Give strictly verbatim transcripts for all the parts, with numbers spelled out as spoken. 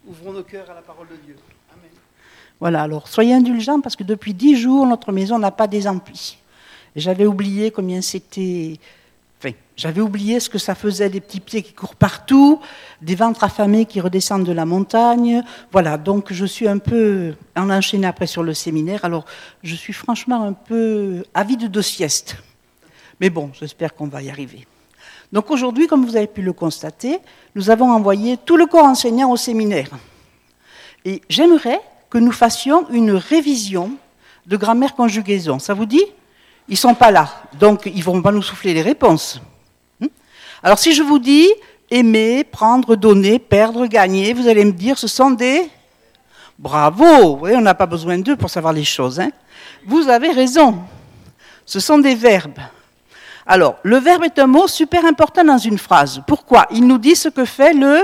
Ouvrons nos cœurs à la parole de Dieu. Amen. Voilà, alors soyez indulgents parce que depuis dix jours, notre maison n'a pas des amplis. Et j'avais oublié combien c'était... Enfin, j'avais oublié ce que ça faisait, des petits pieds qui courent partout, des ventres affamés qui redescendent de la montagne. Voilà, donc je suis un peu en enchaîné après sur le séminaire. Alors, je suis franchement un peu avide de sieste. Mais bon, j'espère qu'on va y arriver. Donc aujourd'hui, comme vous avez pu le constater, nous avons envoyé tout le corps enseignant au séminaire. Et j'aimerais que nous fassions une révision de grammaire-conjugaison. Ça vous dit ? Ils ne sont pas là, donc ils ne vont pas nous souffler les réponses. Alors si je vous dis aimer, prendre, donner, perdre, gagner, vous allez me dire ce sont des... Bravo, oui, on n'a pas besoin d'eux pour savoir les choses. Hein. Vous avez raison, ce sont des verbes. Alors, le verbe est un mot super important dans une phrase. Pourquoi ? Il nous dit ce que fait le...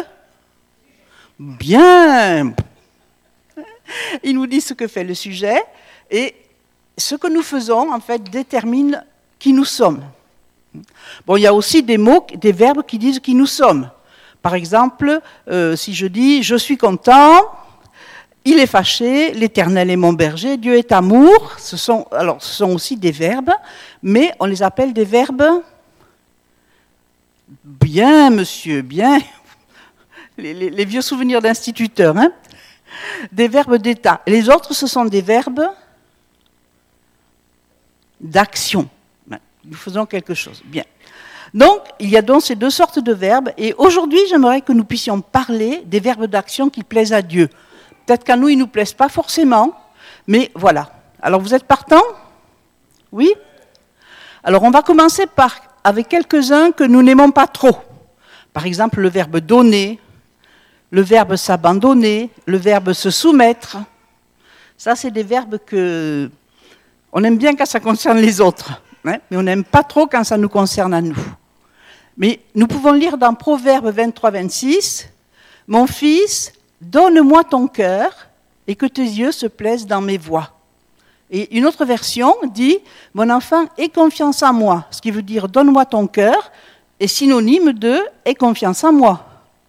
Bien. Il nous dit ce que fait le sujet et ce que nous faisons, en fait, détermine qui nous sommes. Bon, il y a aussi des mots, des verbes qui disent qui nous sommes. Par exemple, euh, si je dis « je suis content », il est fâché, l'Éternel est mon berger, Dieu est amour. Ce sont, alors, ce sont aussi des verbes, mais on les appelle des verbes bien, monsieur, bien. Les, les, les vieux souvenirs d'instituteurs, hein. Des verbes d'état. Les autres, ce sont des verbes d'action. Nous faisons quelque chose. Bien. Donc, il y a donc ces deux sortes de verbes, et aujourd'hui, j'aimerais que nous puissions parler des verbes d'action qui plaisent à Dieu. Peut-être qu'à nous, ils ne nous plaisent pas forcément, mais voilà. Alors, vous êtes partants ? Oui ? Alors, on va commencer par, avec quelques-uns que nous n'aimons pas trop. Par exemple, le verbe donner, le verbe s'abandonner, le verbe se soumettre. Ça, c'est des verbes que on aime bien quand ça concerne les autres, hein, mais on n'aime pas trop quand ça nous concerne à nous. Mais nous pouvons lire dans Proverbe vingt-trois vingt-six, « Mon fils, donne-moi ton cœur et que tes yeux se plaisent dans mes voies. » Et une autre version dit « Mon enfant, aie confiance en moi », ce qui veut dire « donne-moi ton cœur » est synonyme de « aie confiance en moi ».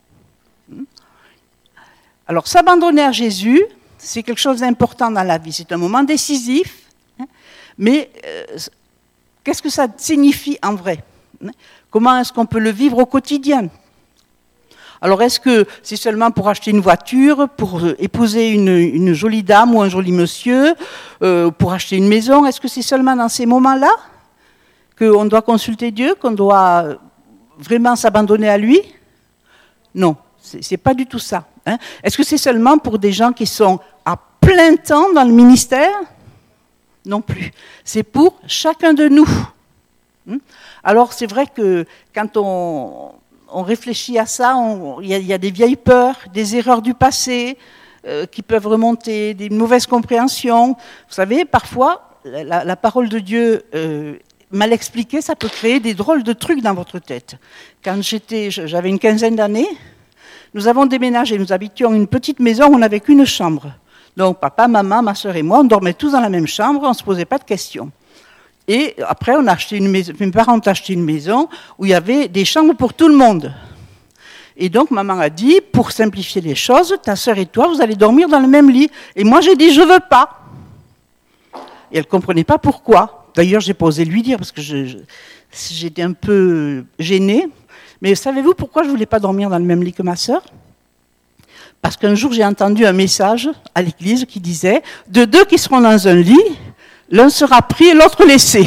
Alors, s'abandonner à Jésus, c'est quelque chose d'important dans la vie, c'est un moment décisif, hein, mais euh, qu'est-ce que ça signifie en vrai ? Comment est-ce qu'on peut le vivre au quotidien ? Alors, est-ce que c'est seulement pour acheter une voiture, pour épouser une, une jolie dame ou un joli monsieur, euh, pour acheter une maison ? Est-ce que c'est seulement dans ces moments-là qu'on doit consulter Dieu, qu'on doit vraiment s'abandonner à lui ? Non, c'est, c'est pas du tout ça. Hein. Est-ce que c'est seulement pour des gens qui sont à plein temps dans le ministère ? Non plus. C'est pour chacun de nous. Alors, c'est vrai que quand on... on réfléchit à ça, il y, y a des vieilles peurs, des erreurs du passé euh, qui peuvent remonter, des mauvaises compréhensions. Vous savez, parfois, la, la parole de Dieu euh, mal expliquée, ça peut créer des drôles de trucs dans votre tête. Quand j'étais, j'avais une quinzaine d'années, nous avons déménagé, nous habitions une petite maison où on n'avait qu'une chambre. Donc papa, maman, ma soeur et moi, on dormait tous dans la même chambre, on ne se posait pas de questions. Et après, on a acheté une maison, mes parents ont acheté une maison où il y avait des chambres pour tout le monde. Et donc, maman a dit, pour simplifier les choses, ta sœur et toi, vous allez dormir dans le même lit. Et moi, j'ai dit, je veux pas. Et elle ne comprenait pas pourquoi. D'ailleurs, j'ai pas osé lui dire, parce que je, je, j'étais un peu gênée. Mais savez-vous pourquoi je ne voulais pas dormir dans le même lit que ma sœur ? Parce qu'un jour, j'ai entendu un message à l'église qui disait, de deux qui seront dans un lit, l'un sera pris et l'autre laissé.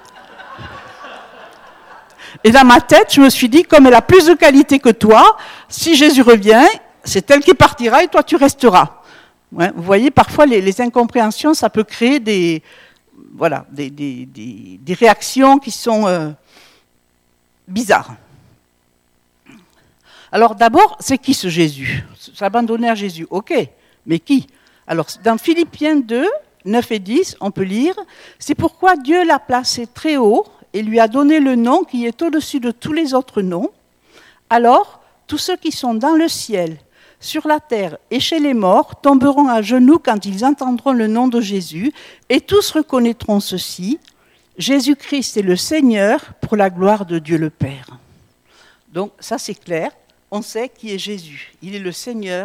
Et dans ma tête, je me suis dit, comme elle a plus de qualité que toi, si Jésus revient, c'est elle qui partira et toi tu resteras. Ouais, vous voyez, parfois les, les incompréhensions, ça peut créer des, voilà, des, des, des, des réactions qui sont euh, bizarres. Alors d'abord, c'est qui ce Jésus ? S'abandonner à Jésus, ok, mais qui ? Alors dans Philippiens deux, neuf et dix, on peut lire « C'est pourquoi Dieu l'a placé très haut et lui a donné le nom qui est au-dessus de tous les autres noms. Alors, tous ceux qui sont dans le ciel, sur la terre et chez les morts tomberont à genoux quand ils entendront le nom de Jésus et tous reconnaîtront ceci, Jésus-Christ est le Seigneur pour la gloire de Dieu le Père. » Donc ça c'est clair, on sait qui est Jésus. Il est le Seigneur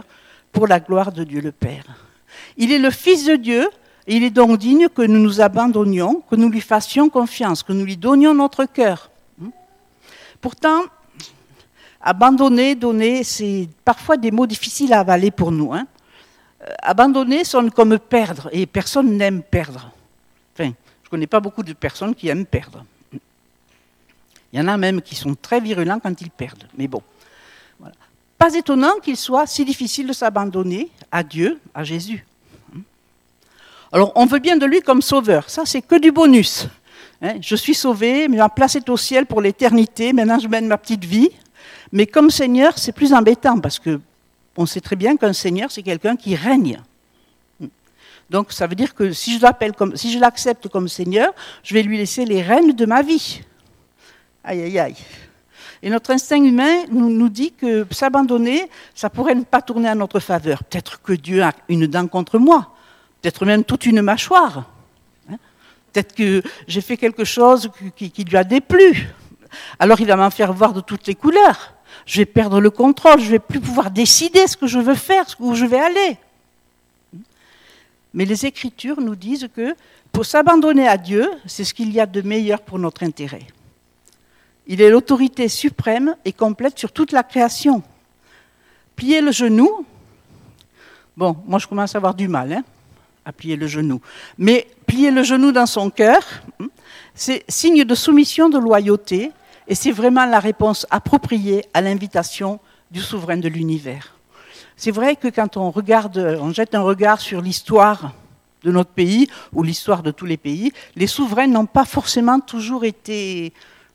pour la gloire de Dieu le Père. Il est le Fils de Dieu, et il est donc digne que nous nous abandonnions, que nous lui fassions confiance, que nous lui donnions notre cœur. Pourtant, abandonner, donner, c'est parfois des mots difficiles à avaler pour nous. Hein. Abandonner sonne comme perdre, et personne n'aime perdre. Enfin, je ne connais pas beaucoup de personnes qui aiment perdre. Il y en a même qui sont très virulents quand ils perdent, mais bon. Voilà. Pas étonnant qu'il soit si difficile de s'abandonner à Dieu, à Jésus. Alors, on veut bien de lui comme sauveur, ça c'est que du bonus. Hein, je suis sauvé, ma place est au ciel pour l'éternité, maintenant je mène ma petite vie. Mais comme Seigneur, c'est plus embêtant, parce qu'on sait très bien qu'un Seigneur, c'est quelqu'un qui règne. Donc ça veut dire que si je l'appelle comme, si je l'accepte comme Seigneur, je vais lui laisser les rênes de ma vie. Aïe, aïe, aïe. Et notre instinct humain nous, nous dit que s'abandonner, ça pourrait ne pas tourner à notre faveur. Peut-être que Dieu a une dent contre moi. Peut-être même toute une mâchoire. Hein? Peut-être que j'ai fait quelque chose qui, qui lui a déplu. Alors il va m'en faire voir de toutes les couleurs. Je vais perdre le contrôle, je ne vais plus pouvoir décider ce que je veux faire, où je vais aller. Mais les Écritures nous disent que pour s'abandonner à Dieu, c'est ce qu'il y a de meilleur pour notre intérêt. Il est l'autorité suprême et complète sur toute la création. Plier le genou, bon, moi je commence à avoir du mal, hein, à plier le genou. Mais plier le genou dans son cœur, c'est signe de soumission, de loyauté, et c'est vraiment la réponse appropriée à l'invitation du souverain de l'univers. C'est vrai que quand on regarde, on jette un regard sur l'histoire de notre pays, ou l'histoire de tous les pays, les souverains n'ont pas forcément toujours été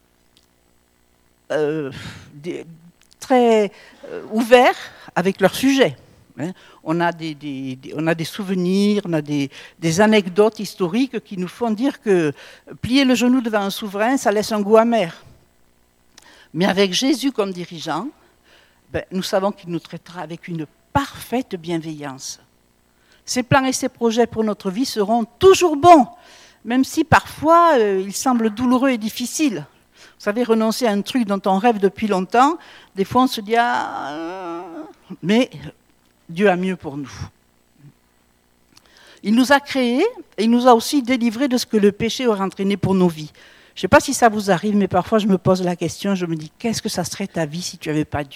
euh, des, très euh, ouverts avec leur sujet. Hein. On a des, des, des, on a des souvenirs, on a des, des anecdotes historiques qui nous font dire que plier le genou devant un souverain, ça laisse un goût amer. Mais avec Jésus comme dirigeant, ben, nous savons qu'il nous traitera avec une parfaite bienveillance. Ses plans et ses projets pour notre vie seront toujours bons, même si parfois euh, ils semblent douloureux et difficiles. Vous savez, renoncer à un truc dont on rêve depuis longtemps, des fois on se dit ah, euh, mais Dieu a mieux pour nous. Il nous a créés et il nous a aussi délivrés de ce que le péché aurait entraîné pour nos vies. Je ne sais pas si ça vous arrive, mais parfois je me pose la question, je me dis, qu'est-ce que ça serait ta vie si tu n'avais pas Dieu ?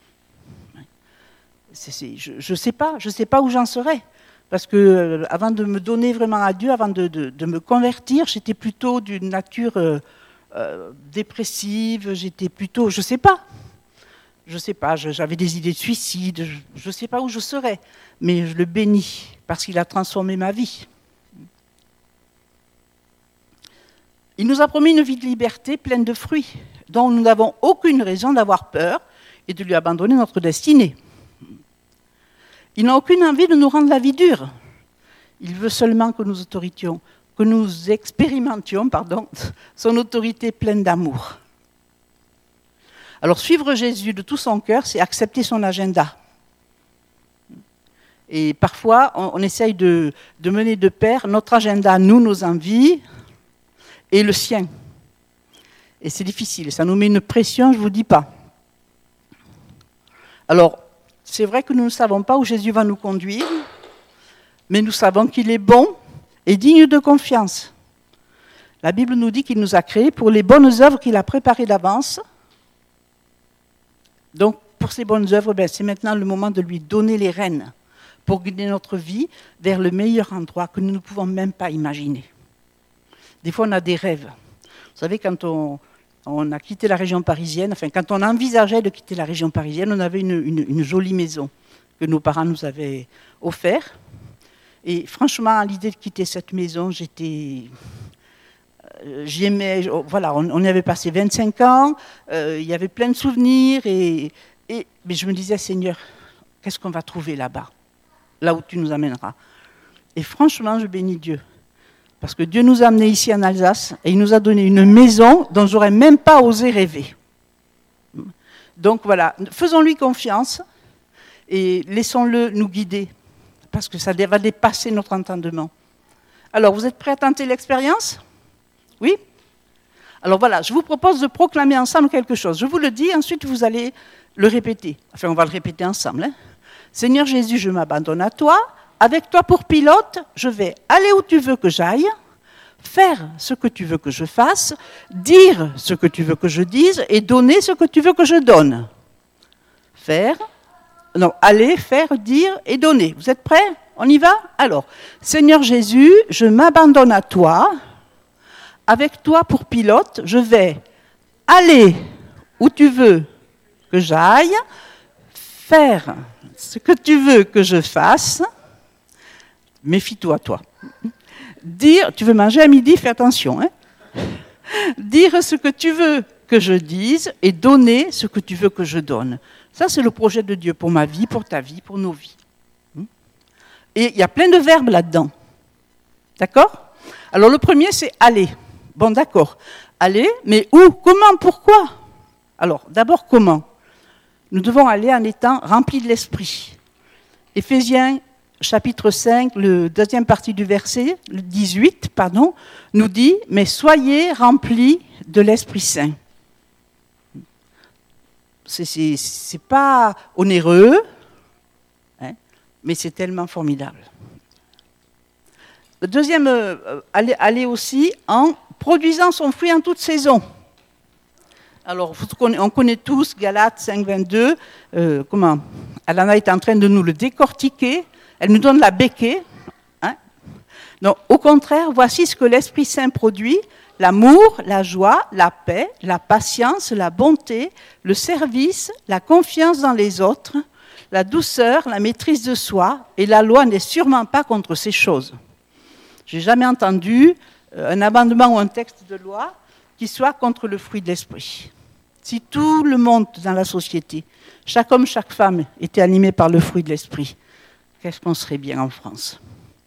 c'est, c'est, Je ne sais pas, je ne sais pas où j'en serais. Parce que euh, avant de me donner vraiment à Dieu, avant de, de, de me convertir, j'étais plutôt d'une nature euh, euh, dépressive, j'étais plutôt, je ne sais pas. Je ne sais pas, je, j'avais des idées de suicide, je ne sais pas où je serais. Mais je le bénis, parce qu'il a transformé ma vie. Il nous a promis une vie de liberté pleine de fruits, dont nous n'avons aucune raison d'avoir peur et de lui abandonner notre destinée. Il n'a aucune envie de nous rendre la vie dure. Il veut seulement que nous autoritions, que nous expérimentions pardon, son autorité pleine d'amour. Alors suivre Jésus de tout son cœur, c'est accepter son agenda. Et parfois, on, on essaye de, de mener de pair notre agenda, nous, nos envies, et le sien. Et c'est difficile, ça nous met une pression, je ne vous dis pas. Alors, c'est vrai que nous ne savons pas où Jésus va nous conduire, mais nous savons qu'il est bon et digne de confiance. La Bible nous dit qu'il nous a créés pour les bonnes œuvres qu'il a préparées d'avance. Donc, pour ces bonnes œuvres, ben, c'est maintenant le moment de lui donner les rênes pour guider notre vie vers le meilleur endroit que nous ne pouvons même pas imaginer. Des fois, on a des rêves. Vous savez, quand on, on a quitté la région parisienne, enfin, quand on envisageait de quitter la région parisienne, on avait une, une, une jolie maison que nos parents nous avaient offerte. Et franchement, à l'idée de quitter cette maison, j'étais... Euh, j'y aimais... Voilà, on, on y avait passé vingt-cinq ans, euh, il y avait plein de souvenirs, et, et mais je me disais, Seigneur, qu'est-ce qu'on va trouver là-bas, là où tu nous amèneras. Et franchement, je bénis Dieu. Parce que Dieu nous a amenés ici en Alsace et il nous a donné une maison dont je n'aurais même pas osé rêver. Donc voilà, faisons-lui confiance et laissons-le nous guider, parce que ça va dépasser notre entendement. Alors, vous êtes prêts à tenter l'expérience ? Oui ? Alors voilà, je vous propose de proclamer ensemble quelque chose. Je vous le dis, ensuite vous allez le répéter. Enfin, on va le répéter ensemble. Hein ? Seigneur Jésus, je m'abandonne à toi. Avec toi pour pilote, je vais aller où tu veux que j'aille, faire ce que tu veux que je fasse, dire ce que tu veux que je dise et donner ce que tu veux que je donne. Faire, non, aller, faire, dire et donner. Vous êtes prêts ? On y va ? Alors, Seigneur Jésus, je m'abandonne à toi. Avec toi pour pilote, je vais aller où tu veux que j'aille, faire ce que tu veux que je fasse. Méfie-toi, toi. Dire, tu veux manger à midi, fais attention. Hein. Dire ce que tu veux que je dise et donner ce que tu veux que je donne. Ça, c'est le projet de Dieu pour ma vie, pour ta vie, pour nos vies. Et il y a plein de verbes là-dedans. D'accord ? Alors, le premier, c'est aller. Bon, d'accord. Aller, mais où ? Comment ? Pourquoi ? Alors, d'abord, comment ? Nous devons aller en étant remplis de l'esprit. Éphésiens, chapitre cinq, le deuxième partie du verset, le dix-huit, pardon, nous dit « Mais soyez remplis de l'Esprit Saint ». C'est, c'est, c'est pas onéreux, hein, mais c'est tellement formidable. Le deuxième, euh, aller, aller aussi en produisant son fruit en toute saison. Alors, on connaît tous Galates cinq, vingt-deux, euh, comment Alana est en train de nous le décortiquer, elle nous donne la béquée. Hein. Donc, au contraire, voici ce que l'Esprit Saint produit, l'amour, la joie, la paix, la patience, la bonté, le service, la confiance dans les autres, la douceur, la maîtrise de soi, et la loi n'est sûrement pas contre ces choses. Je n'ai jamais entendu un amendement ou un texte de loi qui soit contre le fruit de l'esprit. Si tout le monde dans la société, chaque homme, chaque femme, était animé par le fruit de l'esprit, qu'est-ce qu'on serait bien en France ?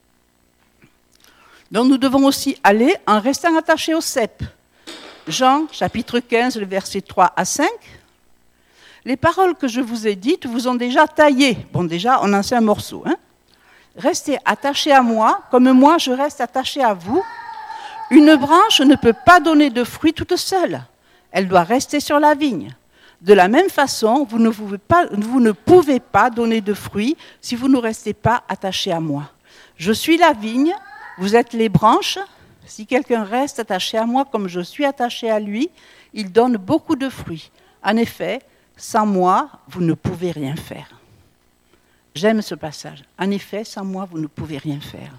Donc nous devons aussi aller en restant attachés au cep. Jean, chapitre quinze, le verset trois à cinq. Les paroles que je vous ai dites vous ont déjà taillé. Bon, déjà, on en sait un morceau. Hein ? Restez attachés à moi, comme moi je reste attaché à vous. Une branche ne peut pas donner de fruits toute seule. Elle doit rester sur la vigne. De la même façon, vous ne pouvez pas, vous ne pouvez pas donner de fruits si vous ne restez pas attachés à moi. Je suis la vigne, vous êtes les branches. Si quelqu'un reste attaché à moi comme je suis attaché à lui, il donne beaucoup de fruits. En effet, sans moi, vous ne pouvez rien faire. J'aime ce passage. En effet, sans moi, vous ne pouvez rien faire.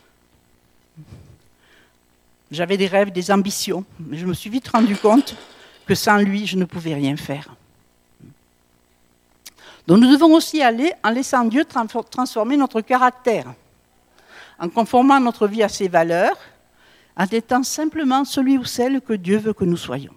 J'avais des rêves, des ambitions, mais je me suis vite rendu compte que sans lui, je ne pouvais rien faire. Donc nous devons aussi aller en laissant Dieu transformer notre caractère, en conformant notre vie à ses valeurs, en étant simplement celui ou celle que Dieu veut que nous soyons.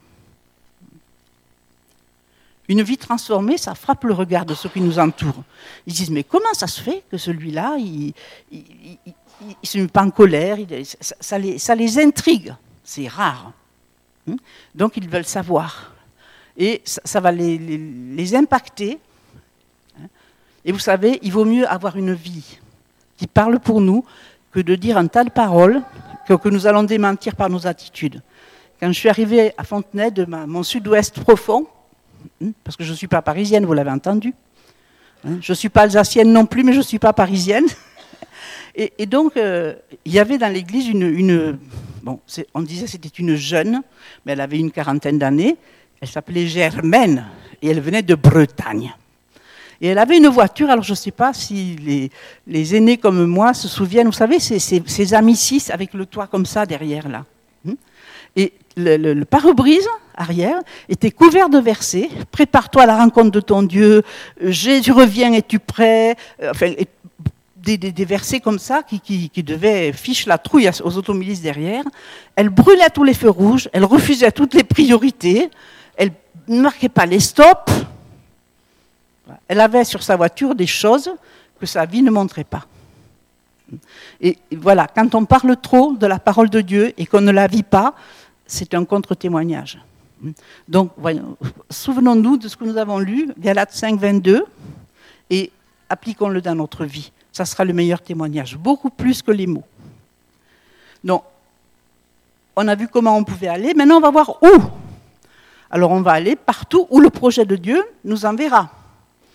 Une vie transformée, ça frappe le regard de ceux qui nous entourent. Ils disent, mais comment ça se fait que celui-là, il ne se met pas en colère, il, ça, ça, les, ça les intrigue, c'est rare. Donc ils veulent savoir. Et ça, ça va les, les, les impacter. Et vous savez, il vaut mieux avoir une vie qui parle pour nous que de dire un tas de paroles que, que nous allons démentir par nos attitudes. Quand je suis arrivée à Fontenay, de ma, mon sud-ouest profond, parce que je ne suis pas parisienne, vous l'avez entendu. Je ne suis pas alsacienne non plus, mais je ne suis pas parisienne. Et, et donc, euh, il y avait dans l'église une... une bon, c'est, on disait que c'était une jeune, mais elle avait une quarantaine d'années. Elle s'appelait Germaine, et elle venait de Bretagne. Et elle avait une voiture, alors je ne sais pas si les, les aînés comme moi se souviennent, vous savez, ces, ces, ces Amicis avec le toit comme ça derrière, là. Et le, le, le pare-brise arrière était couvert de versets. Prépare-toi à la rencontre de ton Dieu. Jésus revient, es-tu prêt ? Enfin, des, des, des versets comme ça qui, qui, qui devaient ficher la trouille aux automobilistes derrière. Elle brûlait tous les feux rouges. Elle refusait toutes les priorités. Elle ne marquait pas les stops. Elle avait sur sa voiture des choses que sa vie ne montrait pas. Et voilà, quand on parle trop de la parole de Dieu et qu'on ne la vit pas, c'est un contre-témoignage. Donc, voyons, souvenons-nous de ce que nous avons lu, Galates cinq, vingt-deux, et appliquons-le dans notre vie. Ça sera le meilleur témoignage, beaucoup plus que les mots. Donc, on a vu comment on pouvait aller, maintenant on va voir où. Alors, on va aller partout où le projet de Dieu nous enverra.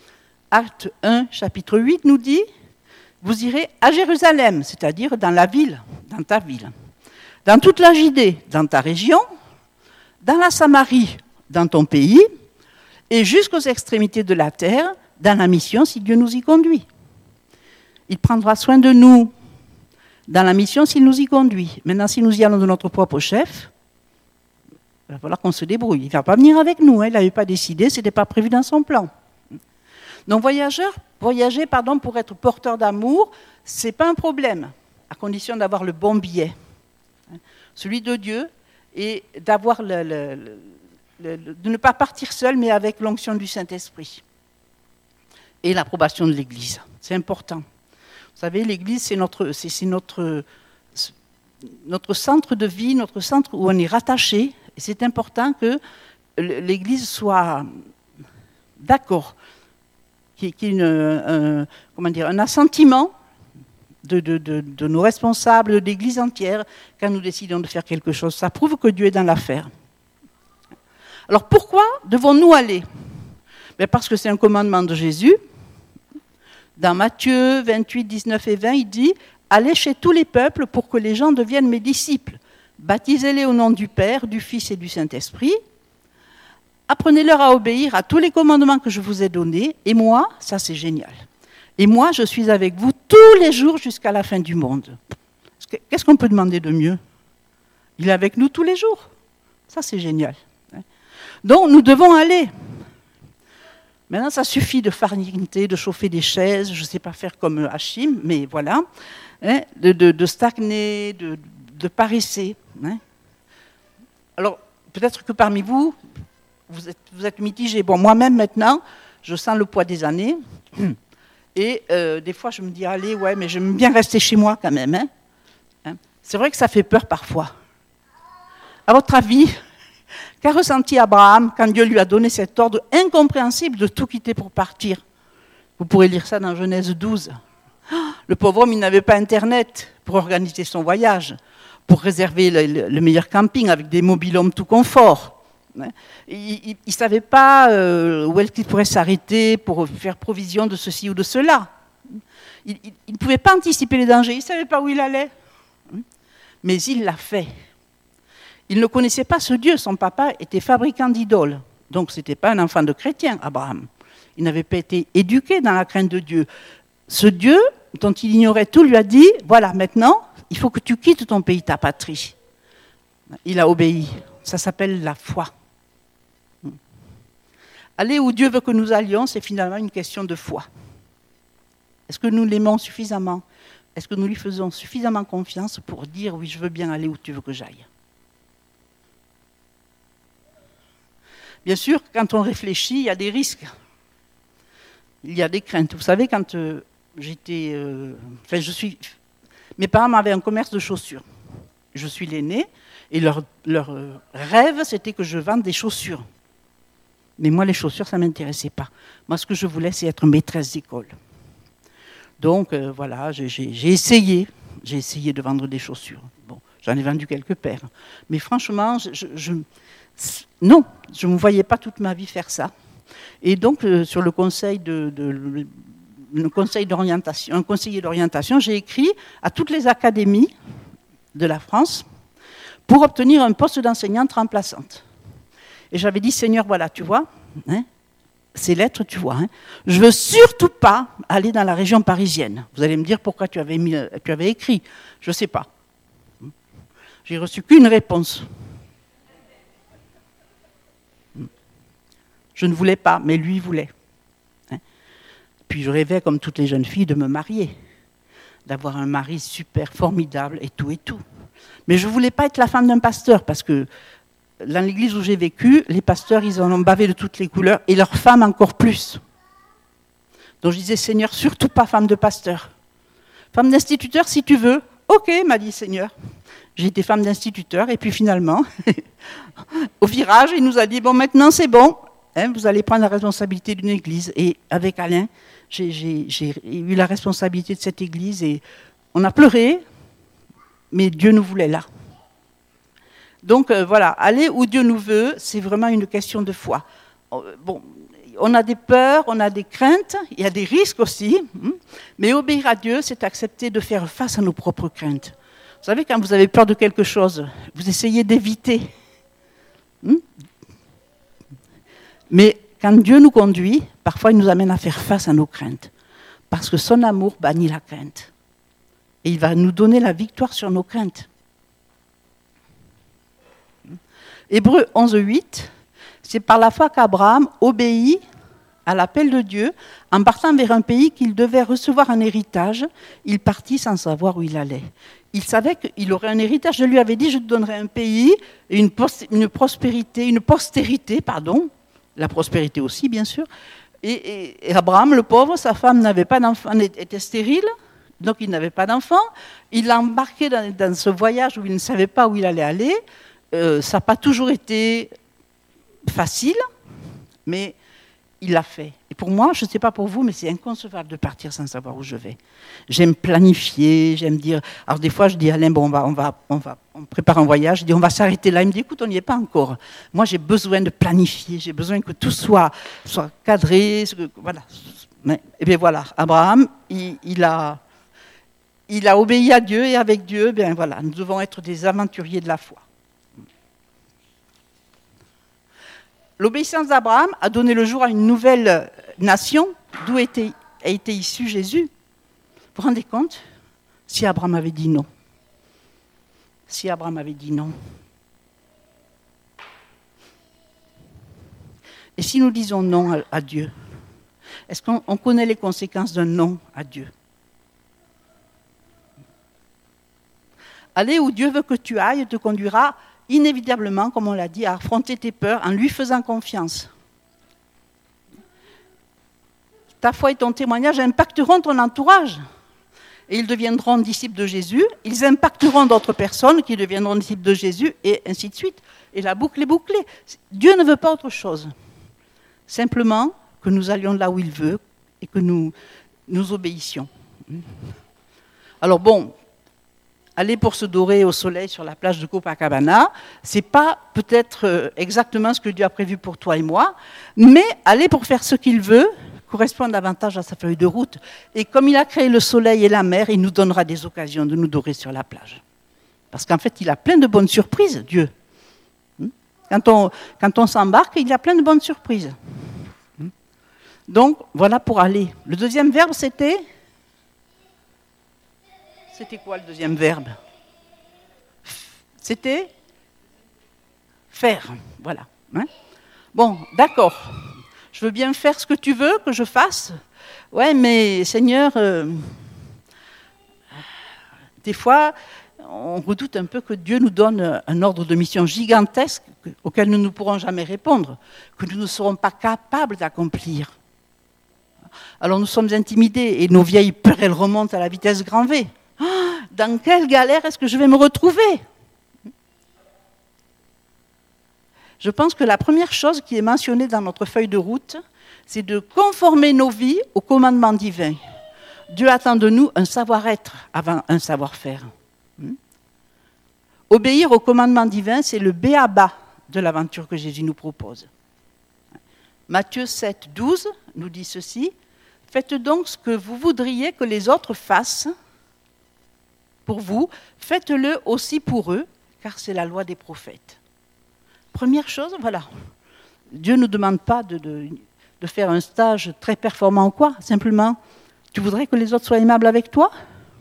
Acte un, chapitre huit, nous dit, vous irez à Jérusalem, c'est-à-dire dans la ville, dans ta ville, dans toute la Judée, dans ta région, dans la Samarie, dans ton pays, et jusqu'aux extrémités de la terre, dans la mission, si Dieu nous y conduit. Il prendra soin de nous dans la mission s'il nous y conduit. Maintenant, si nous y allons de notre propre chef, il va falloir qu'on se débrouille. Il ne va pas venir avec nous, hein. Il n'avait pas décidé, ce n'était pas prévu dans son plan. Donc, voyageur, voyager pardon, pour être porteur d'amour, ce n'est pas un problème, à condition d'avoir le bon billet, hein, celui de Dieu, et d'avoir le, le, le, le, de ne pas partir seul, mais avec l'onction du Saint-Esprit et l'approbation de l'Église. C'est important. Vous savez, l'Église, c'est notre, c'est, c'est notre, notre centre de vie, notre centre où on est rattaché. Et c'est important que l'Église soit d'accord, qu'il y ait une, un, comment dire, un assentiment de, de, de, de nos responsables, de l'Église entière, quand nous décidons de faire quelque chose. Ça prouve que Dieu est dans l'affaire. Alors pourquoi devons-nous aller ? Bien parce que c'est un commandement de Jésus. Dans Matthieu vingt-huit, dix-neuf et vingt, il dit « Allez chez tous les peuples pour que les gens deviennent mes disciples. Baptisez-les au nom du Père, du Fils et du Saint-Esprit. Apprenez-leur à obéir à tous les commandements que je vous ai donnés. Et moi, ça c'est génial. Et moi, je suis avec vous tous les jours jusqu'à la fin du monde. » Qu'est-ce qu'on peut demander de mieux ? Il est avec nous tous les jours. Ça c'est génial. Donc nous devons aller. Maintenant, ça suffit de farnienter, de chauffer des chaises, je ne sais pas faire comme Hachim, mais voilà, hein, de, de, de stagner, de, de paresser. Hein. Alors, peut-être que parmi vous, vous êtes, vous êtes mitigés. Bon, moi-même, maintenant, je sens le poids des années, et euh, des fois, je me dis, allez, ouais, mais j'aime bien rester chez moi quand même. Hein. Hein. C'est vrai que ça fait peur parfois. À votre avis, qu'a ressenti Abraham quand Dieu lui a donné cet ordre incompréhensible de tout quitter pour partir ? Vous pourrez lire ça dans Genèse douze. Le pauvre homme, il n'avait pas Internet pour organiser son voyage, pour réserver le, le, le meilleur camping avec des mobil-homes tout confort. Il ne savait pas euh, où est-ce qu'il pourrait s'arrêter pour faire provision de ceci ou de cela. Il ne pouvait pas anticiper les dangers, il ne savait pas où il allait. Mais il l'a fait. Il ne connaissait pas ce Dieu, son papa était fabricant d'idoles. Donc ce n'était pas un enfant de chrétien, Abraham. Il n'avait pas été éduqué dans la crainte de Dieu. Ce Dieu, dont il ignorait tout, lui a dit, voilà, maintenant, il faut que tu quittes ton pays, ta patrie. Il a obéi. Ça s'appelle la foi. Aller où Dieu veut que nous allions, c'est finalement une question de foi. Est-ce que nous l'aimons suffisamment ? Est-ce que nous lui faisons suffisamment confiance pour dire, oui, je veux bien aller où tu veux que j'aille ? Bien sûr, quand on réfléchit, il y a des risques. Il y a des craintes. Vous savez, quand euh, j'étais... Euh, enfin, je suis... Mes parents avaient un commerce de chaussures. Je suis l'aînée, et leur, leur euh, rêve, c'était que je vende des chaussures. Mais moi, les chaussures, ça ne m'intéressait pas. Moi, ce que je voulais, c'est être maîtresse d'école. Donc, euh, voilà, j'ai, j'ai, j'ai essayé. J'ai essayé de vendre des chaussures. Bon, j'en ai vendu quelques paires. Mais franchement, je... je, je non, je ne me voyais pas toute ma vie faire ça. Et donc, euh, sur le conseil, de, de, le conseil d'orientation, un conseiller d'orientation, j'ai écrit à toutes les académies de la France pour obtenir un poste d'enseignante remplaçante. Et j'avais dit, Seigneur, voilà, tu vois, hein, ces lettres, tu vois, hein, je ne veux surtout pas aller dans la région parisienne. Vous allez me dire pourquoi tu avais, mis, tu avais écrit. Je ne sais pas. J'ai reçu qu'une réponse. Je ne voulais pas, mais lui voulait. Hein. Puis je rêvais, comme toutes les jeunes filles, de me marier, d'avoir un mari super formidable et tout et tout. Mais je ne voulais pas être la femme d'un pasteur, parce que dans l'église où j'ai vécu, les pasteurs, ils en ont bavé de toutes les couleurs, et leurs femmes encore plus. Donc je disais, Seigneur, surtout pas femme de pasteur. Femme d'instituteur, si tu veux. Ok, m'a dit Seigneur. J'ai été femme d'instituteur, et puis finalement, au virage, il nous a dit, bon, maintenant c'est bon. Hein, vous allez prendre la responsabilité d'une église. Et avec Alain, j'ai, j'ai, j'ai eu la responsabilité de cette église et on a pleuré, mais Dieu nous voulait là. Donc euh, voilà, aller où Dieu nous veut, c'est vraiment une question de foi. Bon, on a des peurs, on a des craintes, il y a des risques aussi. Mais obéir à Dieu, c'est accepter de faire face à nos propres craintes. Vous savez, quand vous avez peur de quelque chose, vous essayez d'éviter. Mais quand Dieu nous conduit, parfois il nous amène à faire face à nos craintes. Parce que son amour bannit la crainte. Et il va nous donner la victoire sur nos craintes. Hébreux onze, huit, c'est par la foi qu'Abraham obéit à l'appel de Dieu. En partant vers un pays qu'il devait recevoir en héritage, il partit sans savoir où il allait. Il savait qu'il aurait un héritage. Je lui avais dit, je te donnerai un pays, une, post- une prospérité, une postérité, pardon, la prospérité aussi, bien sûr. Et, et, et Abraham, le pauvre, sa femme n'avait pas d'enfant, était stérile, donc il n'avait pas d'enfant. Il l'a embarqué dans, dans ce voyage où il ne savait pas où il allait aller. Euh, ça n'a pas toujours été facile, mais il l'a fait. Et pour moi, je ne sais pas pour vous, mais c'est inconcevable de partir sans savoir où je vais. J'aime planifier, j'aime dire... Alors des fois, je dis à Alain, bon, on va, on va, on va, on prépare un voyage, je dis, on va s'arrêter là. Il me dit, écoute, on n'y est pas encore. Moi, j'ai besoin de planifier, j'ai besoin que tout soit, soit cadré. Voilà. Et bien voilà, Abraham, il, il, a, il a obéi à Dieu, et avec Dieu, bien voilà, nous devons être des aventuriers de la foi. L'obéissance d'Abraham a donné le jour à une nouvelle nation d'où était, a été issu Jésus. Vous vous rendez compte? Si Abraham avait dit non. Si Abraham avait dit non. Et si nous disons non à, à Dieu, est-ce qu'on on connaît les conséquences d'un non à Dieu? Aller où Dieu veut que tu ailles te conduira inévitablement, comme on l'a dit, à affronter tes peurs en lui faisant confiance. Ta foi et ton témoignage impacteront ton entourage. Et ils deviendront disciples de Jésus. Ils impacteront d'autres personnes qui deviendront disciples de Jésus, et ainsi de suite. Et la boucle est bouclée. Dieu ne veut pas autre chose. Simplement que nous allions là où il veut et que nous, nous obéissions. Alors bon, aller pour se dorer au soleil sur la plage de Copacabana, ce n'est pas peut-être exactement ce que Dieu a prévu pour toi et moi, mais aller pour faire ce qu'il veut correspond davantage à sa feuille de route. Et comme il a créé le soleil et la mer, il nous donnera des occasions de nous dorer sur la plage. Parce qu'en fait, il a plein de bonnes surprises, Dieu. Quand on, quand on s'embarque, il y a plein de bonnes surprises. Donc, voilà pour aller. Le deuxième verbe, c'était... C'était quoi le deuxième verbe? C'était faire, voilà. Hein? Bon, d'accord. Je veux bien faire ce que tu veux que je fasse. Ouais, mais Seigneur, euh, des fois, on redoute un peu que Dieu nous donne un ordre de mission gigantesque auquel nous ne pourrons jamais répondre, que nous ne serons pas capables d'accomplir. Alors nous sommes intimidés et nos vieilles peurs, elles remontent à la vitesse grand V. Dans quelle galère est-ce que je vais me retrouver? Je pense que la première chose qui est mentionnée dans notre feuille de route, c'est de conformer nos vies au commandement divin. Dieu attend de nous un savoir-être avant un savoir-faire. Obéir au commandement divin, c'est le b.a.-ba de l'aventure que Jésus nous propose. Matthieu sept, douze nous dit ceci, « Faites donc ce que vous voudriez que les autres fassent pour vous, faites-le aussi pour eux, car c'est la loi des prophètes. » Première chose, voilà. Dieu ne nous demande pas de, de, de faire un stage très performant ou quoi. Simplement, tu voudrais que les autres soient aimables avec toi?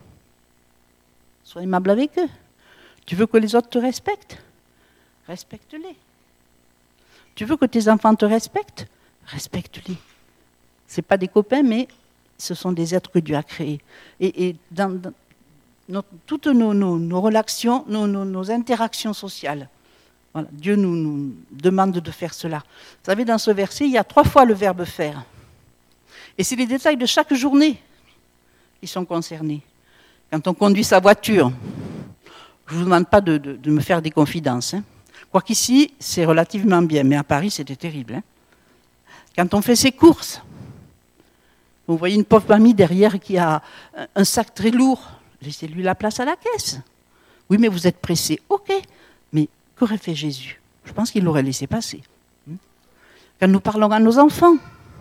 Sois aimable avec eux. Tu veux que les autres te respectent? Respecte-les. Tu veux que tes enfants te respectent? Respecte-les. Ce n'est pas des copains, mais ce sont des êtres que Dieu a créés. Et, et dans, dans notre, toutes nos, nos, nos relations, nos, nos, nos interactions sociales, voilà, Dieu nous, nous demande de faire cela. Vous savez, dans ce verset, il y a trois fois le verbe « faire ». Et c'est les détails de chaque journée qui sont concernés. Quand on conduit sa voiture, je ne vous demande pas de, de, de me faire des confidences. Hein. Quoiqu'ici, c'est relativement bien, mais à Paris, c'était terrible. Hein. Quand on fait ses courses, vous voyez une pauvre mamie derrière qui a un sac très lourd, laissez-lui la place à la caisse. Oui, mais vous êtes pressé. Ok, mais qu'aurait fait Jésus? Je pense qu'il l'aurait laissé passer. Quand nous parlons à nos enfants,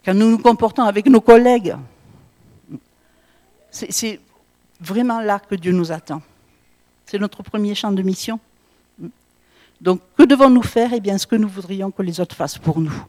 quand nous nous comportons avec nos collègues. C'est, c'est vraiment là que Dieu nous attend. C'est notre premier champ de mission. Donc, que devons-nous faire? Eh bien, ce que nous voudrions que les autres fassent pour nous.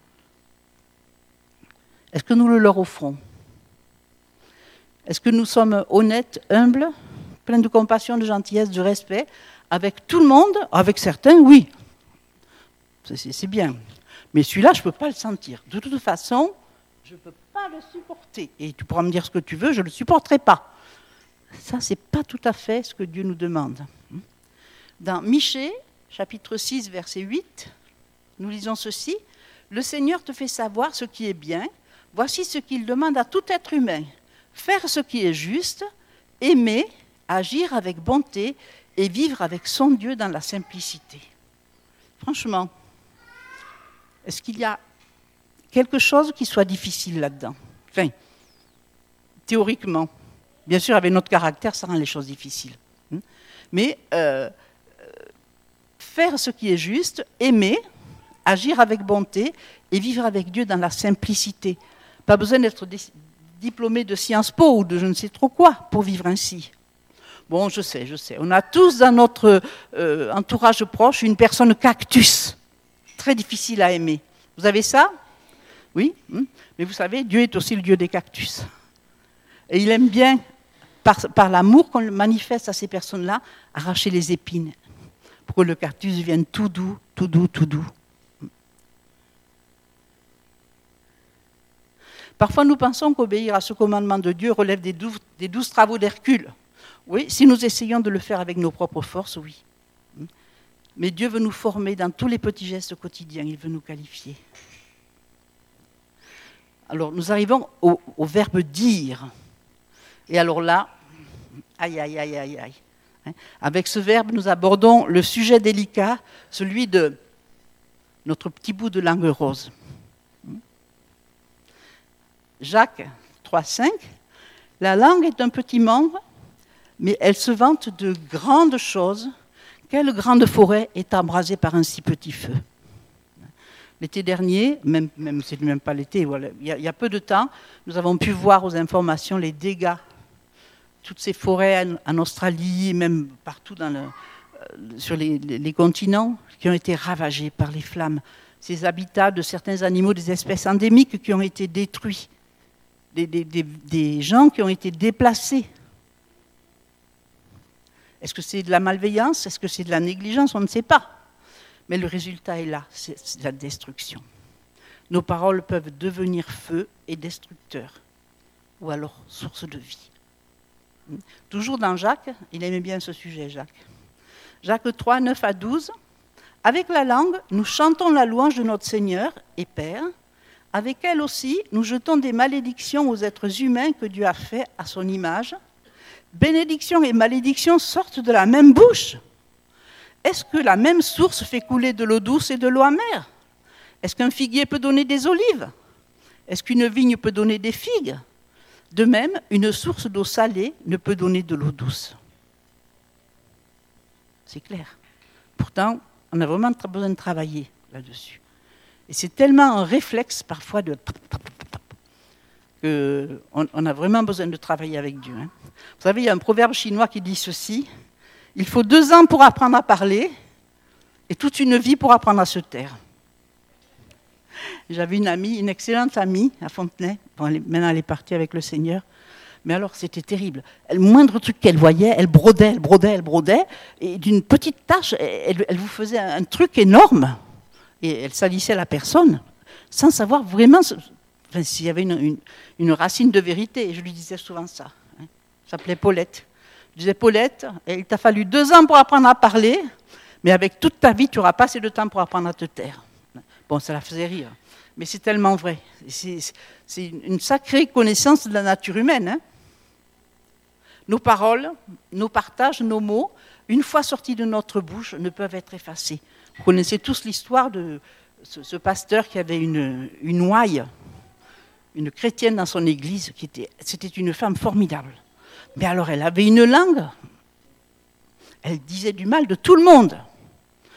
Est-ce que nous le leur offrons? Est-ce que nous sommes honnêtes, humbles, pleins de compassion, de gentillesse, de respect, avec tout le monde? Avec certains, oui. C'est, c'est, c'est bien. Mais celui-là, je ne peux pas le sentir. De toute façon, je ne peux pas le supporter. Et tu pourras me dire ce que tu veux, je ne le supporterai pas. Ça, ce n'est pas tout à fait ce que Dieu nous demande. Dans Michée, chapitre six, verset huit, nous lisons ceci. « Le Seigneur te fait savoir ce qui est bien. Voici ce qu'il demande à tout être humain. Faire ce qui est juste, aimer, agir avec bonté et vivre avec son Dieu dans la simplicité. » Franchement, est-ce qu'il y a quelque chose qui soit difficile là-dedans? Enfin, théoriquement. Bien sûr, avec notre caractère, ça rend les choses difficiles. Mais euh, faire ce qui est juste, aimer, agir avec bonté et vivre avec Dieu dans la simplicité. Pas besoin d'être diplômé de Sciences Po ou de je ne sais trop quoi pour vivre ainsi. Bon, je sais, je sais. On a tous dans notre euh, entourage proche une personne cactus, très difficile à aimer. Vous avez ça? Oui. Mais vous savez, Dieu est aussi le Dieu des cactus. Et il aime bien, par, par l'amour qu'on manifeste à ces personnes-là, arracher les épines pour que le cactus devienne tout doux, tout doux, tout doux. Parfois, nous pensons qu'obéir à ce commandement de Dieu relève des douze, des douze travaux d'Hercule. Oui, si nous essayons de le faire avec nos propres forces, oui. Mais Dieu veut nous former dans tous les petits gestes quotidiens, il veut nous qualifier. Alors, nous arrivons au, au verbe « dire ». Et alors là, aïe, aïe, aïe, aïe, aïe. Avec ce verbe, nous abordons le sujet délicat, celui de notre petit bout de langue rose. Jacques trois, cinq, la langue est un petit membre, mais elle se vante de grandes choses. Quelle grande forêt est embrasée par un si petit feu? L'été dernier, même, même c'est même pas l'été, voilà, il, y a, il y a peu de temps, nous avons pu voir aux informations les dégâts, toutes ces forêts en, en Australie, même partout dans le, euh, sur les, les, les continents, qui ont été ravagés par les flammes. Ces habitats de certains animaux, des espèces endémiques qui ont été détruits. Des, des, des, des gens qui ont été déplacés. Est-ce que c'est de la malveillance? Est-ce que c'est de la négligence? On ne sait pas. Mais le résultat est là, c'est, c'est la destruction. Nos paroles peuvent devenir feu et destructeurs, ou alors source de vie. Toujours dans Jacques, il aimait bien ce sujet, Jacques. Jacques trois, neuf à douze. Avec la langue, nous chantons la louange de notre Seigneur et Père. Avec elle aussi, nous jetons des malédictions aux êtres humains que Dieu a faits à son image. Bénédictions et malédictions sortent de la même bouche. Est-ce que la même source fait couler de l'eau douce et de l'eau amère? Est-ce qu'un figuier peut donner des olives? Est-ce qu'une vigne peut donner des figues? De même, une source d'eau salée ne peut donner de l'eau douce. C'est clair. Pourtant, on a vraiment besoin de travailler là-dessus. Et c'est tellement un réflexe parfois de... qu'on on a vraiment besoin de travailler avec Dieu. Hein. Vous savez, il y a un proverbe chinois qui dit ceci, « Il faut deux ans pour apprendre à parler et toute une vie pour apprendre à se taire. » J'avais une amie, une excellente amie à Fontenay, bon, elle est, maintenant elle est partie avec le Seigneur, mais alors c'était terrible. Le moindre truc qu'elle voyait, elle brodait, elle brodait, elle brodait, et d'une petite tâche, elle, elle vous faisait un truc énorme. Et elle salissait la personne, sans savoir vraiment enfin, s'il y avait une, une, une racine de vérité. Et je lui disais souvent ça. Hein. Ça s'appelait Paulette. Je disais, Paulette, il t'a fallu deux ans pour apprendre à parler, mais avec toute ta vie, tu n'auras pas assez de temps pour apprendre à te taire. Bon, ça la faisait rire. Mais c'est tellement vrai. C'est, c'est une sacrée connaissance de la nature humaine. Hein. Nos paroles, nos partages, nos mots, une fois sortis de notre bouche, ne peuvent être effacés. Vous connaissez tous l'histoire de ce, ce pasteur qui avait une, une ouaille, une chrétienne dans son église, qui était, c'était une femme formidable. Mais alors elle avait une langue, elle disait du mal de tout le monde.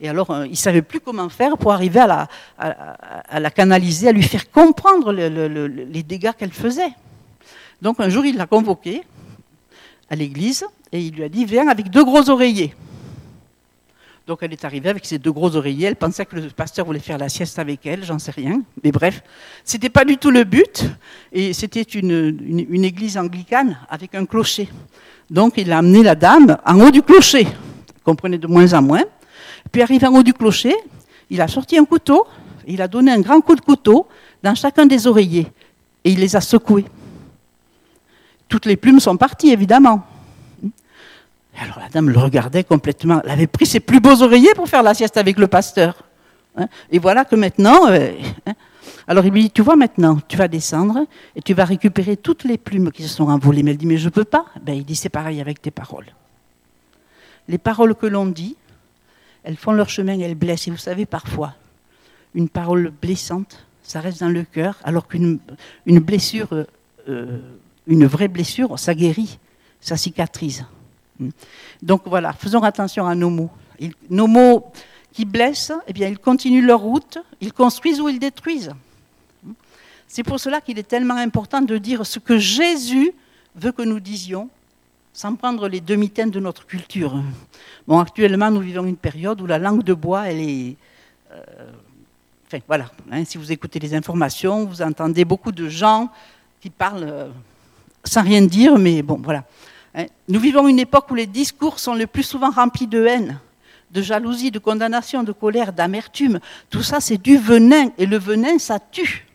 Et alors, euh, il ne savait plus comment faire pour arriver à la, à, à la canaliser, à lui faire comprendre le, le, le, les dégâts qu'elle faisait. Donc un jour, il l'a convoquée à l'église et il lui a dit « Viens avec deux gros oreillers ». Donc elle est arrivée avec ses deux gros oreillers, elle pensait que le pasteur voulait faire la sieste avec elle, j'en sais rien, mais bref, ce n'était pas du tout le but, et c'était une, une, une église anglicane avec un clocher. Donc il a amené la dame en haut du clocher, elle comprenait de moins en moins, puis arrivé en haut du clocher, il a sorti un couteau, et il a donné un grand coup de couteau dans chacun des oreillers, et il les a secoués. Toutes les plumes sont parties, évidemment. Alors la dame le regardait complètement. Elle avait pris ses plus beaux oreillers pour faire la sieste avec le pasteur. Et voilà que maintenant... Euh, alors il lui dit, tu vois maintenant, tu vas descendre et tu vas récupérer toutes les plumes qui se sont envolées. Mais elle dit, mais je ne peux pas. Ben, il dit, c'est pareil avec tes paroles. Les paroles que l'on dit, elles font leur chemin, elles blessent. Et vous savez, parfois, une parole blessante, ça reste dans le cœur, alors qu'une une blessure, euh, une vraie blessure, ça guérit, ça cicatrise. Donc voilà, faisons attention à nos mots. Ils, nos mots qui blessent, eh bien, ils continuent leur route, ils construisent ou ils détruisent. C'est pour cela qu'il est tellement important de dire ce que Jésus veut que nous disions, sans prendre les demi-teintes de notre culture. Bon, actuellement, nous vivons une période où la langue de bois, elle est... Euh, enfin, voilà, hein, si vous écoutez les informations, vous entendez beaucoup de gens qui parlent euh, sans rien dire, mais bon, voilà. Nous vivons une époque où les discours sont le plus souvent remplis de haine, de jalousie, de condamnation, de colère, d'amertume. Tout ça, c'est du venin, et le venin, ça tue.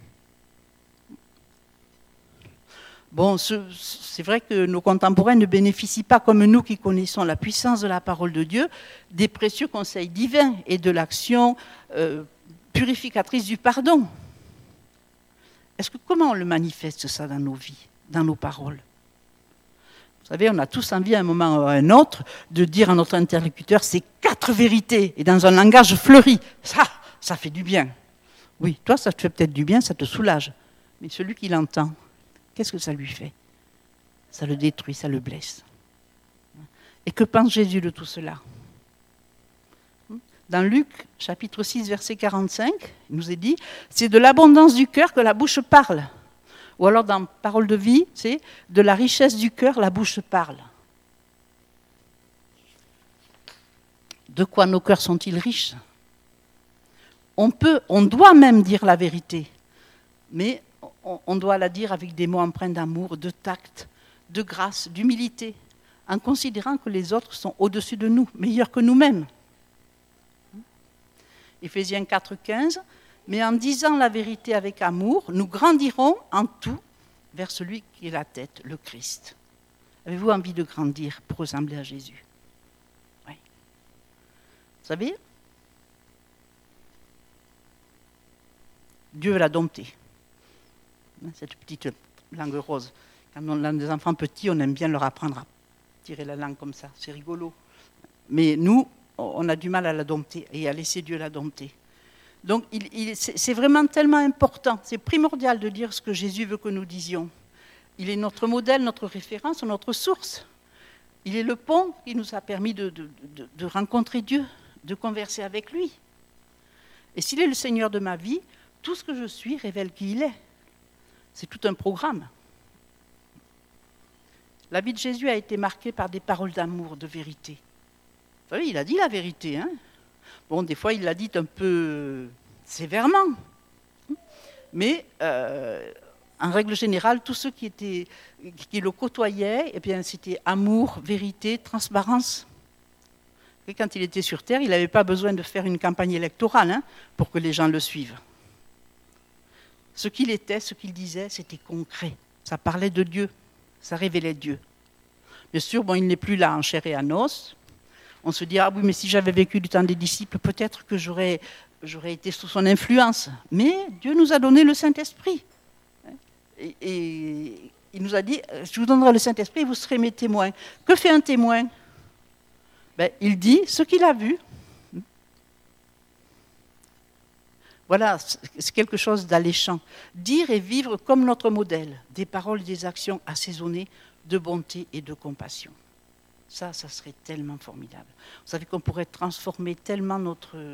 Bon, c'est vrai que nos contemporains ne bénéficient pas, comme nous qui connaissons la puissance de la parole de Dieu, des précieux conseils divins et de l'action euh, purificatrice du pardon. Est-ce que comment on le manifeste ça dans nos vies, dans nos paroles ? Vous savez, on a tous envie à un moment ou à un autre de dire à notre interlocuteur ces quatre vérités, et dans un langage fleuri. Ça, ça fait du bien. Oui, toi, ça te fait peut-être du bien, ça te soulage. Mais celui qui l'entend, qu'est-ce que ça lui fait ? Ça le détruit, ça le blesse. Et que pense Jésus de tout cela ? Dans Luc, chapitre six, verset quarante-cinq, il nous est dit « C'est de l'abondance du cœur que la bouche parle ». Ou alors dans Parole de vie, c'est « de la richesse du cœur, la bouche parle ». De quoi nos cœurs sont-ils riches ? On peut, on doit même dire la vérité, mais on, on doit la dire avec des mots empreints d'amour, de tact, de grâce, d'humilité, en considérant que les autres sont au-dessus de nous, meilleurs que nous-mêmes. Éphésiens quatre, quinze. Mais en disant la vérité avec amour, nous grandirons en tout vers celui qui est la tête, le Christ. Avez-vous envie de grandir pour ressembler à Jésus ? Oui. Vous savez, Dieu l'a dompté. Cette petite langue rose. Quand on a des enfants petits, on aime bien leur apprendre à tirer la langue comme ça. C'est rigolo. Mais nous, on a du mal à la dompter et à laisser Dieu la dompter. Donc il, il, c'est vraiment tellement important, c'est primordial de dire ce que Jésus veut que nous disions. Il est notre modèle, notre référence, notre source. Il est le pont qui nous a permis de, de, de, de rencontrer Dieu, de converser avec lui. Et s'il est le Seigneur de ma vie, tout ce que je suis révèle qui il est. C'est tout un programme. La vie de Jésus a été marquée par des paroles d'amour, de vérité. Vous savez, il a dit la vérité, hein ? Bon, des fois, il l'a dit un peu sévèrement. Mais, euh, en règle générale, tous ceux qui, étaient, qui le côtoyaient, eh bien, c'était amour, vérité, transparence. Et quand il était sur Terre, il n'avait pas besoin de faire une campagne électorale hein, pour que les gens le suivent. Ce qu'il était, ce qu'il disait, c'était concret. Ça parlait de Dieu, ça révélait Dieu. Bien sûr, bon, il n'est plus là en chair et en os. On se dit, ah oui, mais si j'avais vécu du temps des disciples, peut-être que j'aurais, j'aurais été sous son influence. Mais Dieu nous a donné le Saint-Esprit. Et, et il nous a dit, je vous donnerai le Saint-Esprit et vous serez mes témoins. Que fait un témoin ? Ben, il dit ce qu'il a vu. Voilà, c'est quelque chose d'alléchant. Dire et vivre comme notre modèle, des paroles et des actions assaisonnées de bonté et de compassion. Ça, ça serait tellement formidable. Vous savez qu'on pourrait transformer tellement notre... Euh,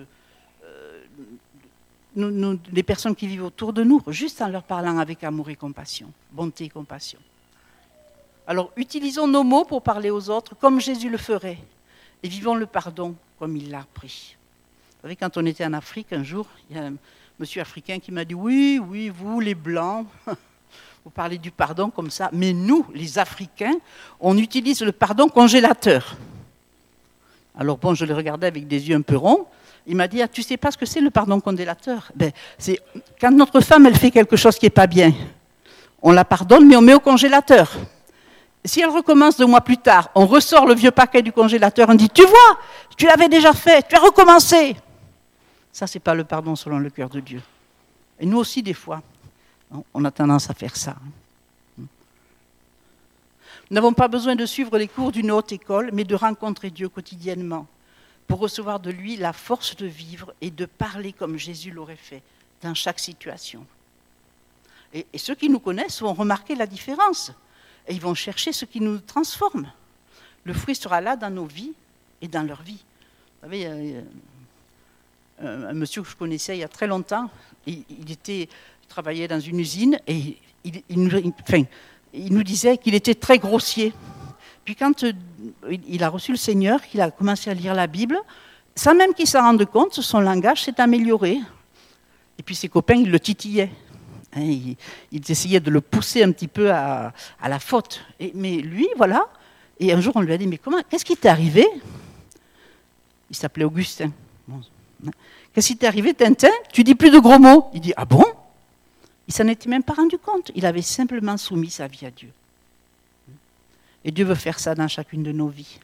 nous, nous, les personnes qui vivent autour de nous, juste en leur parlant avec amour et compassion, bonté et compassion. Alors, utilisons nos mots pour parler aux autres comme Jésus le ferait. Et vivons le pardon comme il l'a appris. Vous savez, quand on était en Afrique, un jour, il y a un monsieur africain qui m'a dit « Oui, oui, vous, les Blancs, vous parlez du pardon comme ça, mais nous, les Africains, on utilise le pardon congélateur. » Alors bon, je le regardais avec des yeux un peu ronds. Il m'a dit ah, « Tu ne sais pas ce que c'est le pardon congélateur ?» Ben, c'est quand notre femme, elle fait quelque chose qui n'est pas bien, on la pardonne, mais on met au congélateur. Si elle recommence deux mois plus tard, on ressort le vieux paquet du congélateur, on dit « Tu vois, tu l'avais déjà fait, tu as recommencé !» Ça, ce n'est pas le pardon selon le cœur de Dieu. Et nous aussi, des fois, on a tendance à faire ça. Nous n'avons pas besoin de suivre les cours d'une haute école, mais de rencontrer Dieu quotidiennement pour recevoir de lui la force de vivre et de parler comme Jésus l'aurait fait dans chaque situation. Et, et ceux qui nous connaissent vont remarquer la différence. Et ils vont chercher ce qui nous transforme. Le fruit sera là dans nos vies et dans leur vie. Vous savez, euh, un monsieur que je connaissais il y a très longtemps, il, il, était, il travaillait dans une usine et il, il, nous, enfin, il nous disait qu'il était très grossier. Puis quand euh, il a reçu le Seigneur, qu'il a commencé à lire la Bible, sans même qu'il s'en rende compte, son langage s'est amélioré. Et puis ses copains, ils le titillaient. Ils, ils essayaient de le pousser un petit peu à, à la faute. Et, mais lui, voilà. Et un jour, on lui a dit, mais comment, qu'est-ce qui t'est arrivé ? Il s'appelait Augustin. Bon. Qu'est-ce qui t'est arrivé, Tintin ? Tu dis plus de gros mots. Il dit, ah bon ? Il s'en était même pas rendu compte. Il avait simplement soumis sa vie à Dieu. Et Dieu veut faire ça dans chacune de nos vies.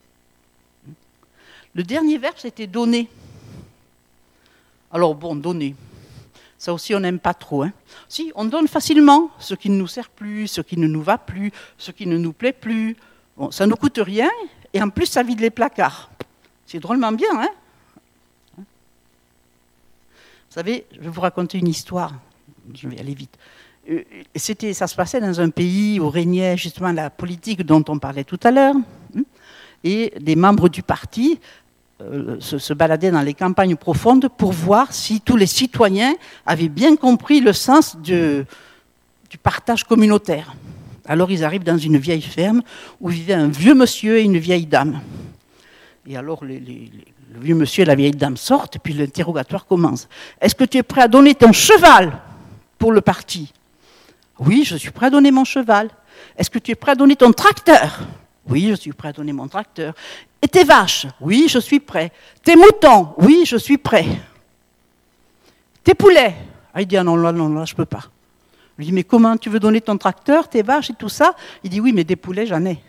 Le dernier verbe, c'était donner. Alors bon, donner. Ça aussi, on n'aime pas trop. Hein. Si, on donne facilement ce qui ne nous sert plus, ce qui ne nous va plus, ce qui ne nous plaît plus. Bon, ça ne nous coûte rien, et en plus, ça vide les placards. C'est drôlement bien, hein ? Vous savez, je vais vous raconter une histoire. Je vais aller vite. C'était, ça se passait dans un pays où régnait justement la politique dont on parlait tout à l'heure, et des membres du parti euh, se, se baladaient dans les campagnes profondes pour voir si tous les citoyens avaient bien compris le sens de, du partage communautaire. Alors ils arrivent dans une vieille ferme où vivait un vieux monsieur et une vieille dame. Et alors les, les, les, le vieux monsieur et la vieille dame sortent, et puis l'interrogatoire commence. « Est-ce que tu es prêt à donner ton cheval pour le parti ?» « Oui, je suis prêt à donner mon cheval. »« Est-ce que tu es prêt à donner ton tracteur ?»« Oui, je suis prêt à donner mon tracteur. »« Et tes vaches ?»« Oui, je suis prêt. »« Tes moutons ?»« Oui, je suis prêt. »« Tes poulets ?» Ah, il dit, ah non, là, non, là, je ne peux pas. Je lui dis, mais comment tu veux donner ton tracteur, tes vaches et tout ça ? Il dit, oui, mais des poulets, j'en ai.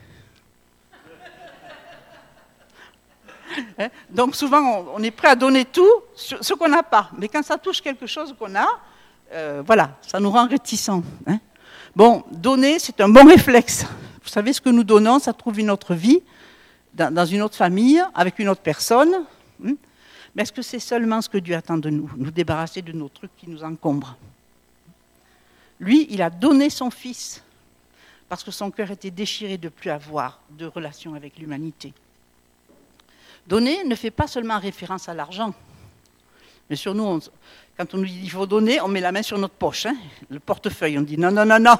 Hein ? Donc souvent, on est prêt à donner tout, ce qu'on n'a pas. Mais quand ça touche quelque chose qu'on a, Euh, voilà, ça nous rend réticents. Hein. Bon, donner, c'est un bon réflexe. Vous savez, ce que nous donnons, ça trouve une autre vie, dans, dans une autre famille, avec une autre personne. Hein. Mais est-ce que c'est seulement ce que Dieu attend de nous ? Nous débarrasser de nos trucs qui nous encombrent. Lui, il a donné son fils, parce que son cœur était déchiré de ne plus avoir de relation avec l'humanité. Donner ne fait pas seulement référence à l'argent. Mais sur nous, on, quand on nous dit qu'il faut donner, on met la main sur notre poche, hein, le portefeuille, on dit non, non, non, non.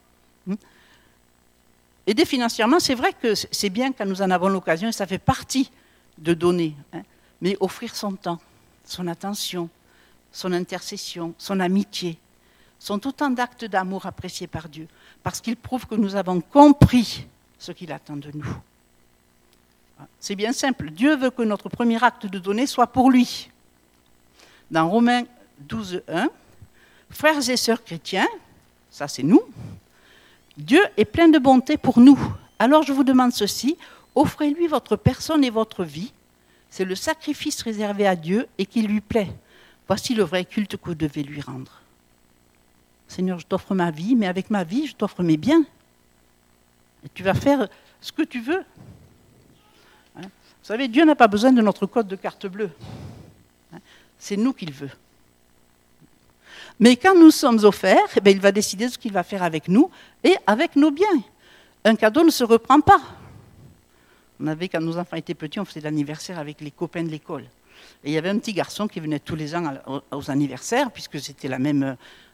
Aider financièrement, c'est vrai que c'est bien quand nous en avons l'occasion, et ça fait partie de donner. Hein, mais offrir son temps, son attention, son intercession, son amitié, sont autant d'actes d'amour appréciés par Dieu, parce qu'ils prouvent que nous avons compris ce qu'il attend de nous. C'est bien simple, Dieu veut que notre premier acte de donner soit pour lui. Dans Romains douze, un, frères et sœurs chrétiens, ça c'est nous, Dieu est plein de bonté pour nous. Alors je vous demande ceci, offrez-lui votre personne et votre vie. C'est le sacrifice réservé à Dieu et qui lui plaît. Voici le vrai culte que vous devez lui rendre. Seigneur, je t'offre ma vie, mais avec ma vie, je t'offre mes biens. Et tu vas faire ce que tu veux. Hein? Vous savez, Dieu n'a pas besoin de notre code de carte bleue. Hein? C'est nous qu'il veut. Mais quand nous sommes offerts, eh bien, il va décider de ce qu'il va faire avec nous et avec nos biens. Un cadeau ne se reprend pas. On avait, quand nos enfants étaient petits, on faisait l'anniversaire avec les copains de l'école. Et il y avait un petit garçon qui venait tous les ans aux anniversaires, puisque c'était la même,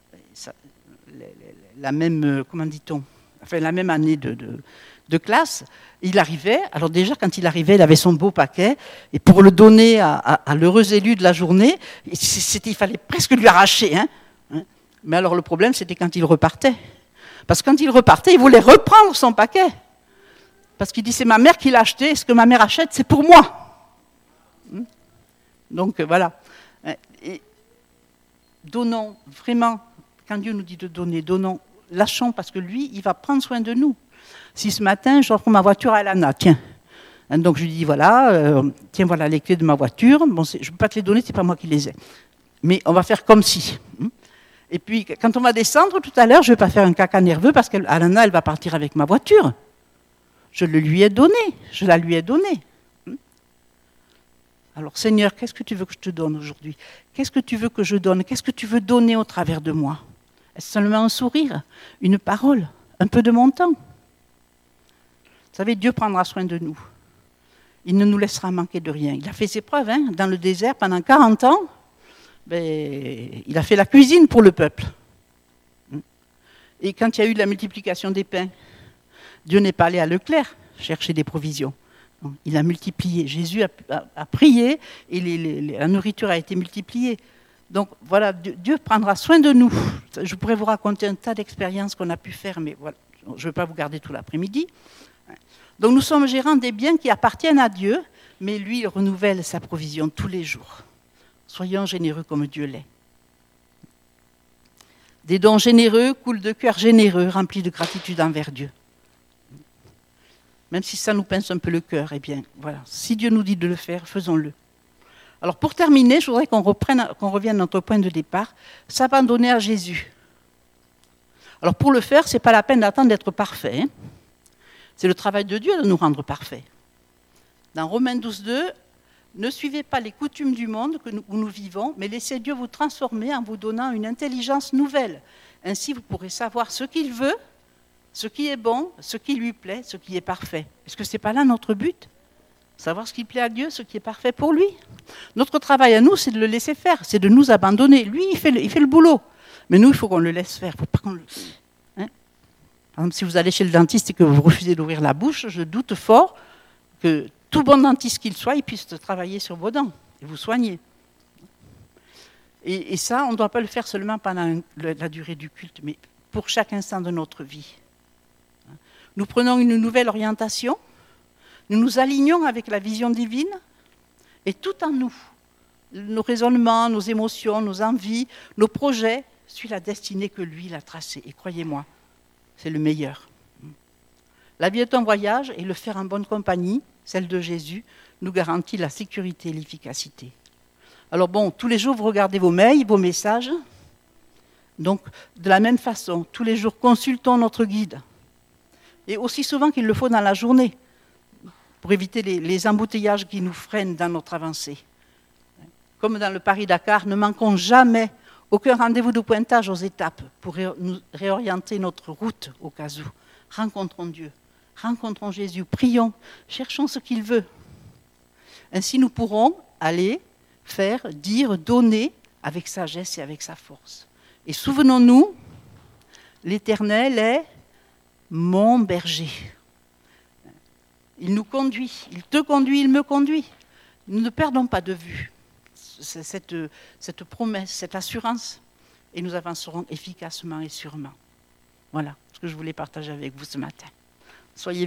la même, comment dit-on, enfin la même année de, de, de classe. Il arrivait, alors déjà quand il arrivait, il avait son beau paquet, et pour le donner à, à, à l'heureux élu de la journée, c'était, il fallait presque lui arracher. Hein. Mais alors le problème, c'était quand il repartait. Parce que quand il repartait, il voulait reprendre son paquet. Parce qu'il dit, c'est ma mère qui l'a acheté, et ce que ma mère achète, c'est pour moi. Donc voilà. Et donnons vraiment, quand Dieu nous dit de donner, donnons, lâchons, parce que lui, il va prendre soin de nous. Si ce matin, je reprends ma voiture à Alana, tiens. Donc je lui dis, voilà, euh, tiens, voilà les clés de ma voiture. Bon, je ne peux pas te les donner, ce n'est pas moi qui les ai. Mais on va faire comme si. Et puis, quand on va descendre tout à l'heure, je ne vais pas faire un caca nerveux, parce qu'Alana, elle va partir avec ma voiture. Je le lui ai donné, je la lui ai donnée. Alors Seigneur, qu'est-ce que tu veux que je te donne aujourd'hui? Qu'est-ce que tu veux que je donne? Qu'est-ce que tu veux donner au travers de moi? Est-ce seulement un sourire, une parole, un peu de mon temps? Vous savez, Dieu prendra soin de nous. Il ne nous laissera manquer de rien. Il a fait ses preuves hein, dans le désert pendant quarante ans. Ben, il a fait la cuisine pour le peuple. Et quand il y a eu la multiplication des pains, Dieu n'est pas allé à Leclerc chercher des provisions. Il a multiplié. Jésus a, a, a prié et les, les, la nourriture a été multipliée. Donc voilà, Dieu, Dieu prendra soin de nous. Je pourrais vous raconter un tas d'expériences qu'on a pu faire, mais voilà, je ne vais pas vous garder tout l'après-midi. Donc nous sommes gérants des biens qui appartiennent à Dieu, mais lui, il renouvelle sa provision tous les jours. Soyons généreux comme Dieu l'est. Des dons généreux coulent de cœurs généreux, remplis de gratitude envers Dieu. Même si ça nous pince un peu le cœur, eh bien, voilà. Si Dieu nous dit de le faire, faisons-le. Alors, pour terminer, je voudrais qu'on reprenne, qu'on revienne à notre point de départ, s'abandonner à Jésus. Alors, pour le faire, ce n'est pas la peine d'attendre d'être parfait. Hein. C'est le travail de Dieu de nous rendre parfaits. Dans Romains douze, deux, ne suivez pas les coutumes du monde que nous, où nous vivons, mais laissez Dieu vous transformer en vous donnant une intelligence nouvelle. Ainsi, vous pourrez savoir ce qu'il veut, ce qui est bon, ce qui lui plaît, ce qui est parfait. Est-ce que ce n'est pas là notre but? Savoir ce qui plaît à Dieu, ce qui est parfait pour lui. Notre travail à nous, c'est de le laisser faire, c'est de nous abandonner. Lui, il fait le, il fait le boulot. Mais nous, il faut qu'on le laisse faire. Faut pas qu'on le... hein? Par exemple, si vous allez chez le dentiste et que vous refusez d'ouvrir la bouche, je doute fort que tout bon dentiste qu'il soit, il puisse travailler sur vos dents et vous soigner. Et, et ça, on ne doit pas le faire seulement pendant la durée du culte, mais pour chaque instant de notre vie. Nous prenons une nouvelle orientation, nous nous alignons avec la vision divine, et tout en nous, nos raisonnements, nos émotions, nos envies, nos projets, suivent la destinée que lui a tracée. Et croyez-moi, c'est le meilleur. La vie est un voyage, et le faire en bonne compagnie, celle de Jésus, nous garantit la sécurité et l'efficacité. Alors bon, tous les jours, vous regardez vos mails, vos messages. Donc, de la même façon, tous les jours, consultons notre guide. Et aussi souvent qu'il le faut dans la journée, pour éviter les, les embouteillages qui nous freinent dans notre avancée. Comme dans le Paris-Dakar, ne manquons jamais aucun rendez-vous de pointage aux étapes pour ré, nous réorienter notre route au cas où. Rencontrons Dieu, rencontrons Jésus, prions, cherchons ce qu'il veut. Ainsi nous pourrons aller, faire, dire, donner avec sagesse et avec sa force. Et souvenons-nous, l'Éternel est mon berger. Il nous conduit, il te conduit, il me conduit. Nous ne perdons pas de vue cette, cette promesse, cette assurance, et nous avancerons efficacement et sûrement. Voilà ce que je voulais partager avec vous ce matin. Soyez